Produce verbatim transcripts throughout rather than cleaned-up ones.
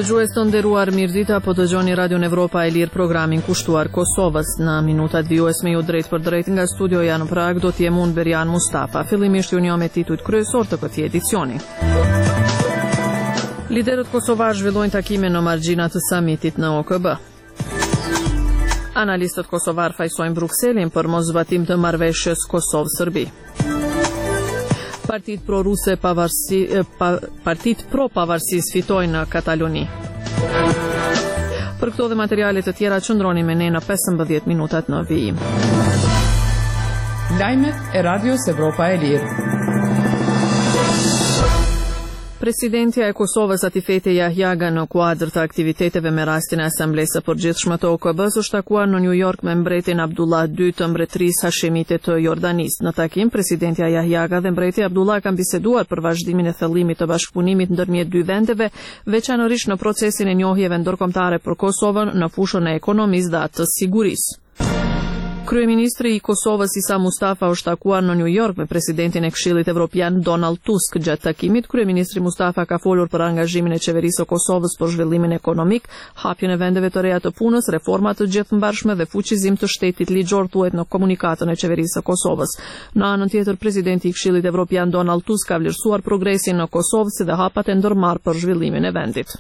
Dëgjues të nderuar, mirëdita, po dëgjoni Radion Evropa e Lirë, programin kushtuar Kosovës. Në minutat vijues me ju drejt për drejt nga studioja në Prag do t'jem unë Berian Mustafa. Fillimisht ju njoh me titujt kryesor të këtij edicioni. Liderët kosovar zhvillojnë takime në margjina të samitit në O K B. Analistët kosovar fajsojnë Brukselin për moszbatim të marrëveshjes Kosovë-Serbi. Partit pro-ruse pavarësi, pa, partit pro-pavarësisë fitojnë në Kataloni. Për këto dhe materialet të tjera qëndroni me ne në pesëmbëdhjetë minutat në vijim. Lajmet e Radios Evropa e Lirë. Presidentja e Kosovës Atifete Jahjaga në kuadër të aktiviteteve me rastin e Asamblesë së Përgjithshme të O K B-s është takuar në New York me mbretin Abdullah dy të mbretërisë hashemite të Jordanisë. Në takim, presidentja Jahjaga dhe mbreti Abdullah kanë biseduar për vazhdimin e thellimit të bashkëpunimit ndërmjet dy vendeve, veçanërisht në procesin e njohjeve ndërkombëtare për Kosovën në fushën e ekonomisë dhe atë të sigurisë. Kryeministri i Kosovës Isa Mustafa është takuar në New York me presidentin e Këshillit Evropian Donald Tusk. Gjatë takimit, kryeministri Mustafa ka folur për angazhimin e qeverisë së Kosovës për zhvillimin ekonomik, hapjen e vendeve të reja të punës, reforma të gjithëmbarshme dhe fuqizim të shtetit ligjor, thuhet në komunikatën e qeverisë së Kosovës. Në anën tjetër, presidenti i Këshillit Evropian Donald Tusk ka vlerësuar progresin në Kosovë si dhe hapat e ndërmarrë për zhvillimin e vendit.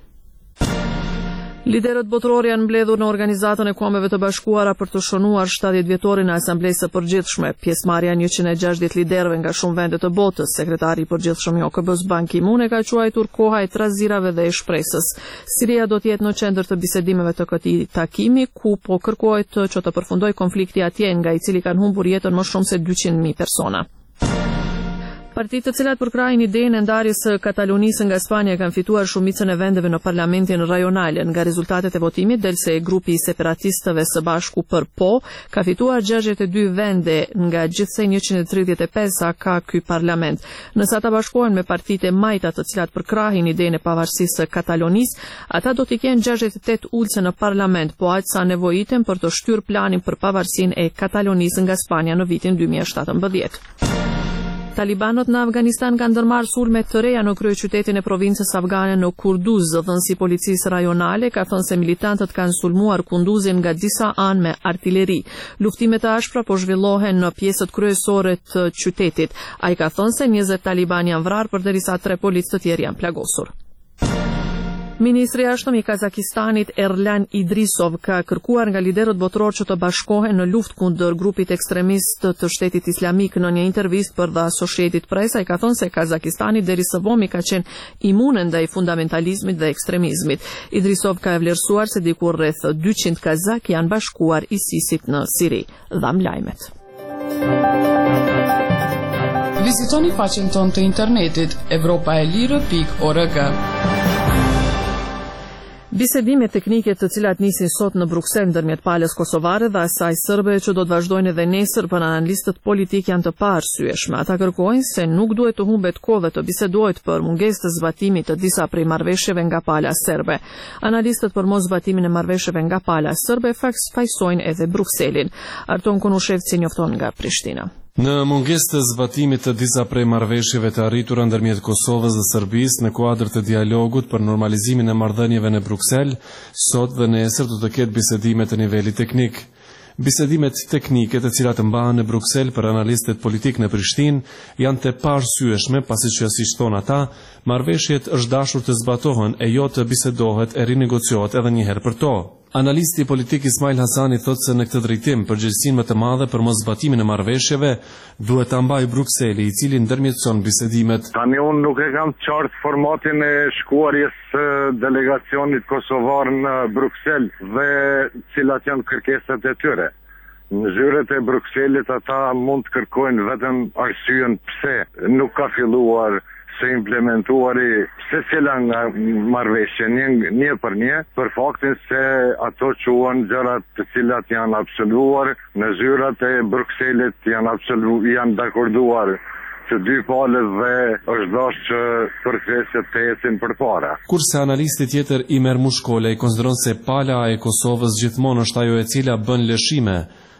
Liderët botëror janë mbledhur në Organizatën e Kombeve të Bashkuara për të shënuar shtatëdhjetë vjetorin e Asamblesë së Përgjithshme. Pjesëmarrja e njëqind e gjashtëdhjetë liderëve nga shumë vende të botës. Sekretari i Përgjithshëm i O K B-s Ban Ki-moon e ka quajtur koha e trazirave dhe e shpresës. Siria do të jetë në qendër të bisedimeve të këtij takimi, ku po kërkohet që të përfundojë konflikti atje, nga i cili kanë humbur jetën më shumë se dyqind mijë persona. Partitë të cilat përkrahin idenë e ndarjes së Katalonisë nga Spanja kanë fituar shumicën e vendeve në parlamentin rajonal. Nga rezultatet e votimit del se grupi i separatistëve Së Bashku për Po ka fituar gjashtëdhjetë e dy vende nga gjithsej njëqind e tridhjetë e pesë sa ka ky parlament. Nëse ata bashkohen me partitë e majta të cilat përkrahin idenë e pavarësisë së Katalonisë, ata do të kenë gjashtëdhjetë e tetë ulse në parlament, po aq sa nevojiten për të shtyrë planin për pavarësinë e Katalonisë nga Spanja në vitin dy mijë e shtatëmbëdhjetë. Talibanët në Afganistan kanë ndërmarrë sulme të reja në kryeqytetin e provincës afgane në Kunduz. Dhënësi i policisë rajonale ka thënë se militantët kanë sulmuar Kunduzin nga disa anë me artilleri. Luftimet e ashpra po zhvillohen në pjesët kryesore të qytetit. Ai ka thënë se njëzet taliban janë vrarë përderisa tre policë të tjerë janë plagosur. Ministri i Jashtëm i Kazakistanit Erlan Idrisov ka kërkuar nga liderët botëror që të bashkohen në luftë kundër grupit ekstremist të Shtetit Islamik. Në një intervistë për The Associated Press, ai ka thënë se Kazakistani deri së vomi ka qenë imune ndaj fundamentalizmit dhe ekstremizmit. Idrisov ka vlerësuar se diku rreth dyqind kazak janë bashkuar ISIS-it në Siri. Dham lajmet. Vizitoni faqen tonë të internetit evropaelire pikë org. Bisedime teknike të cilat nisin sot në Bruksel ndërmjet palës kosovare dhe asaj serbe që do të vazhdojnë edhe nesër, për analistët politik janë të paarsyeshme. Ata kërkojnë se nuk duhet të humbet kohë të bisedohet për mungesë të zbatimit të disa prej marrëveshjeve nga pala serbe. Analistët për mos zbatimin e marrëveshjeve nga pala serbe fajsojnë edhe Brukselin. Arton Konushevci njofton nga Prishtina. Në mungesë të zbatimit të disa prej marrëveshjeve të arritura ndërmjet Kosovës dhe Serbisë në kuadër të dialogut për normalizimin e marrëdhënieve në Bruksel, sot dhe nesër do të ketë bisedime të nivelit teknik. Bisedimet teknike të cilat mbahen në Bruksel për analistët politik në Prishtinë janë të paarsyeshme, pasi që siç thonë ata, marrëveshjet është dashur të zbatohen e jo të bisedohet e rinegociohet edhe një herë për to. Analisti politik Ismail Hasani thotë se në këtë drejtim përgjegjësinë më të madhe për moszbatimin e marrëveshjeve duhet ta mbajë Brukseli, i cili ndërmjetëson bisedimet. Tani unë nuk e kam qartë formatin e shkuarjes së delegacionit kosovar në Bruksel dhe cilat janë kërkesat e tyre. Në zyret e Brukselit ata mund të kërkojnë vetëm arsyen pse nuk ka filluar se implementuari se cila nga marrëveshje një, një për një, për faktin se ato quhen gjërat të cilat janë absoluar në zyrat e Brukselit, janë absolu, janë dakorduar të dy palët dhe është dashur që përkthesjet të ecin përpara. Kurse analisti tjetër Imer Mushkole i konsideron se pala e Kosovës gjithmonë është ajo e cila bën lëshime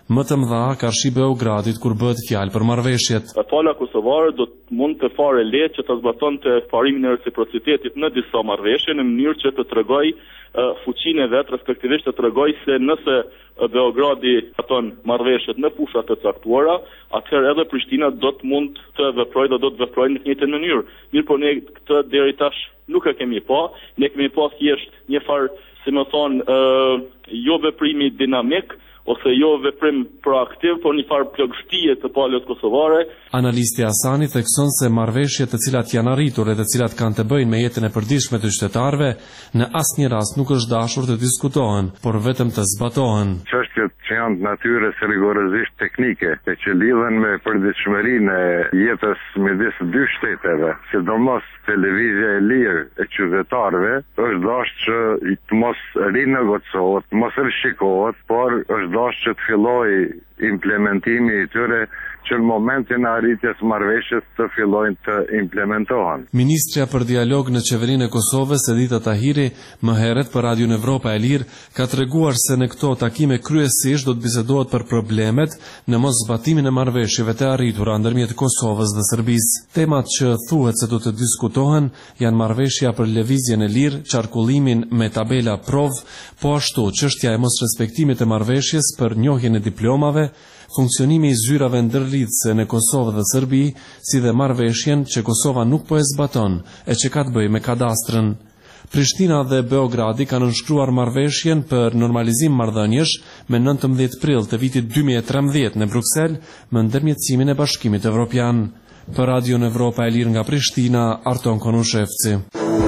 më të mëdha ka shi Beogradit kur bëhet fjalë për marrëveshjet. Pala kosovare do të mund të fare lehtë që të zbatonte parimin e reciprocitetit në disa marrëveshje në mënyrë që të tregoj uh, fuqinë e vet, respektivisht të tregoj se nëse Beogradi aton marrëveshjet në fusha të caktuara, atëherë edhe Prishtina do të mund të veprojë dhe do të veprojë në të njëjtën mënyrë. Mirë, por ne këtë deri tash nuk e kemi pa, ne kemi pa thjesht një farë, si më thonë, uh, jo veprimi dinamik, ose jo veprim proaktiv, por një farë plagështie të palës kosovare. Analisti Asani thekson se marrëveshjet të cilat janë arritur e të cilat kanë të bëjnë me jetën e përditshme të qytetarëve, në asnjë rast nuk është dashur të diskutohen, por vetëm të zbatohen. Çështjet që janë të natyrës rigorozisht teknike, e që lidhen me përditshmërinë e jetës midis dy shteteve, sidomos televizja e lirë e qytetarëve, është dashur që të mos rinegociohet, mos rishikohet, por është dashur që të fillojë implementimi i tyre që në momentin e arritjes marrëveshjes të fillojnë të implementohen. Ministrja për dialog në qeverinë e Kosovës, Edita Tahiri, më herët për Radion Evropa e Lirë, ka treguar se në këto takime kryesisht do të bisedohet për problemet në mos zbatimin e marrëveshjeve të arritura ndërmjet Kosovës dhe Serbisë. Temat që thuhet se do të diskutohen janë marrëveshja për lëvizjen e lirë, qarkullimin me tabela prov, po ashtu çështja e mos respektimit të marrëveshjes për njohjen e diplomave, funksionimi i zyrave ndërlidhëse në Kosovë dhe Serbi, si dhe marrëveshjen që Kosova nuk po e zbaton e që ka të bëjë me kadastrën. Prishtina dhe Beogradi kanë nënshkruar marrëveshjen për normalizim marrëdhëniesh me nëntëmbëdhjetë prill të vitit dy mijë e trembëdhjetë në Bruksel me ndërmjetësimin e Bashkimit Evropian. Për Radion Evropa e Lirë nga Prishtina, Arton Konushevci.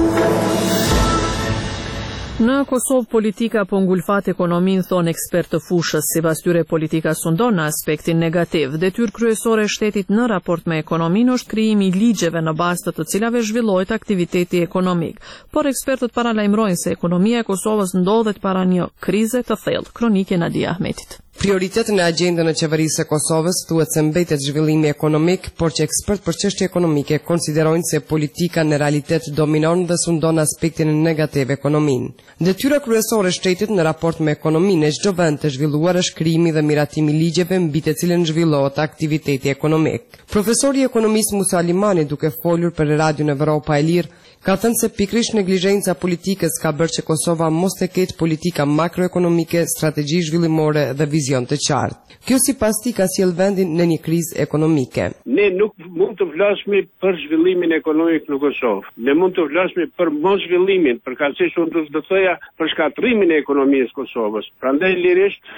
Në Kosovë politika po ngulfat ekonominë, thonë ekspert të fushës, sipas tyre politika sundon në aspektin negativ. Detyrë kryesore e shtetit në raport me ekonominë është krijimi i ligjeve në bazë të të cilave zhvillohet aktiviteti ekonomik. Por ekspertët paralajmërojnë se ekonomia e Kosovës ndodhet para një krize të thellë. Kronike Nadia Ahmetit. Prioritet në agjendën e qeverisë së Kosovës thuhet se mbetet zhvillimi ekonomik, por që ekspert për çështje ekonomike konsiderojnë se politika në realitet dominon dhe sundon aspektin negativ ekonominë. Detyra kryesore e shtetit në raport me ekonominë e çdo vend të zhvilluar është krijimi dhe miratimi i ligjeve mbi të cilën zhvillohet aktiviteti ekonomik. Profesori i ekonomisë Musa Limani, duke folur për Radion Evropa e Lirë, ka thënë se pikrisht neglizhenca politikës ka bërë që Kosova mos të ketë politika makroekonomike, strategji zhvillimore dhe vizion të qartë. Kjo sipas tij ka sjell vendin në një krizë ekonomike. Ne nuk mund të flasim për zhvillimin ekonomik në Kosovë. Ne mund të flasim për mos zhvillimin, përkatësisht unë do të thoja për shkatrimin e ekonomisë së Kosovës. Prandaj lirisht